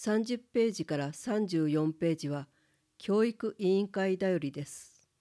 30ページから34ページは教育委員会だよりです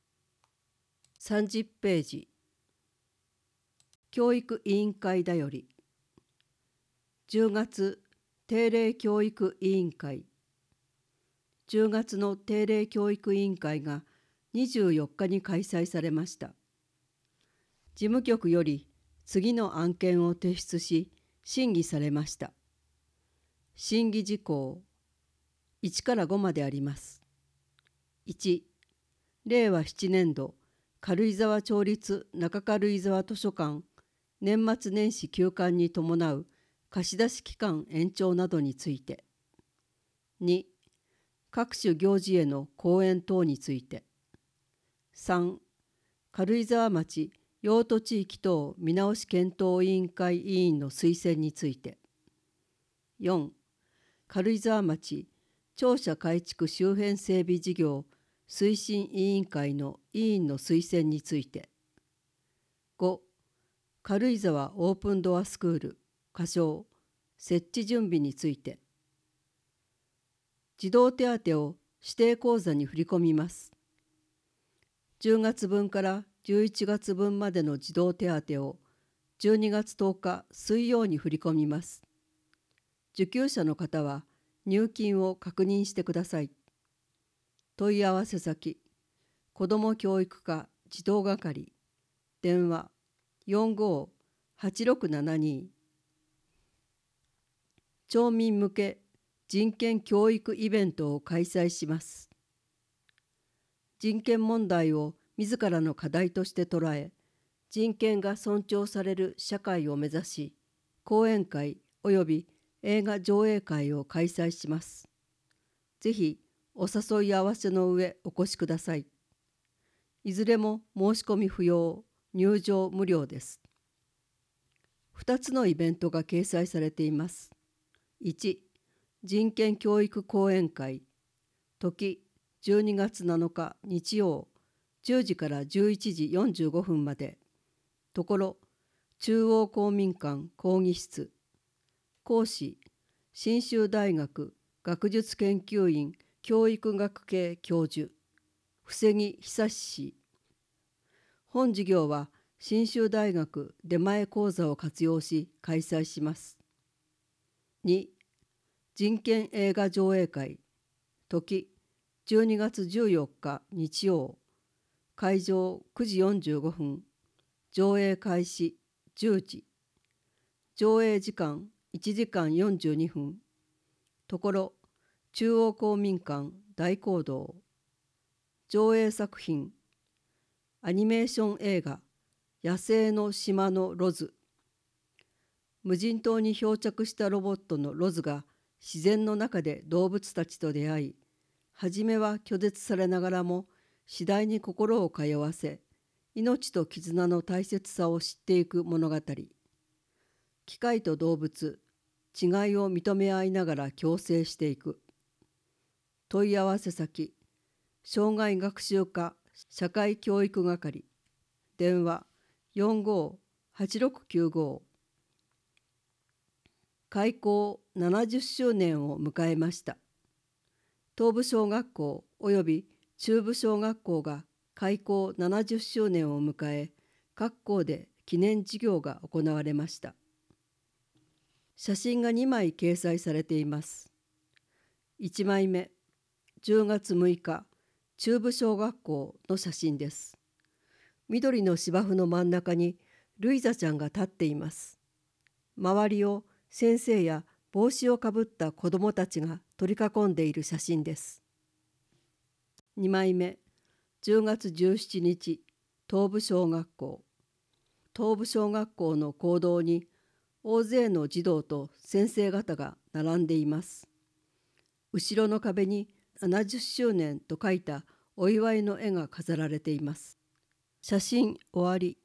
。30ページ、教育委員会だより。10月定例教育委員会。10月の定例教育委員会が24日に開催されました。事務局より次の案件を提出し、審議されました。審議事項1から5まであります。1、令和7年度軽井沢町立中軽井沢図書館年末年始休館に伴う貸し出し期間延長などについて。2、各種行事への後援等について。3、軽井沢町用途地域等見直し検討委員会委員の推薦について。4、軽井沢町庁舎改築周辺整備事業推進委員会の委員の推薦について。5、軽井沢オープンドアスクール仮称設置準備について。児童手当を指定口座に振り込みます。10月分から11月分までの児童手当を12月10日水曜に振り込みます。受給者の方は入金を確認してください。問い合わせ先、子ども教育課児童係、電話45-8672。町民向け人権教育イベントを開催します。人権問題を自らの課題として捉え、人権が尊重される社会を目指し、講演会及び映画上映会を開催します。ぜひお誘い合わせの上お越しください。いずれも申し込み不要、入場無料です。2つのイベントが掲載されています。1、人権教育講演会。時12月7日日曜10時から11時45分まで。ところ中央公民館講義室。講師信州大学学術研究院教育学系教授布施木久氏。本授業は信州大学出前講座を活用し開催します。2、人権映画上映会。時12月14日日曜会場9時45分上映開始10時上映時間1時間42分ところ中央公民館大講堂。上映作品アニメーション映画野生の島のロズ。無人島に漂着したロボットのロズが自然の中で動物たちと出会い、初めは拒絶されながらも次第に心を通わせ、命と絆の大切さを知っていく物語。機械と動物、違いを認め合いながら共生していく。問い合わせ先、障害学習課社会教育係、電話45-8695。開校70周年を迎えました。東部小学校及び中部小学校が開校70周年を迎え、各校で記念授業が行われました。写真が2枚掲載されています。1枚目、10月6日、中部小学校の写真です。緑の芝生の真ん中にルイザちゃんが立っています。周りを先生や帽子をかぶった子どもたちが取り囲んでいる写真です。2枚目、10月17日、東部小学校。東部小学校の講堂に大勢の児童と先生方が並んでいます。後ろの壁に70周年と書いたお祝いの絵が飾られています。写真終わり。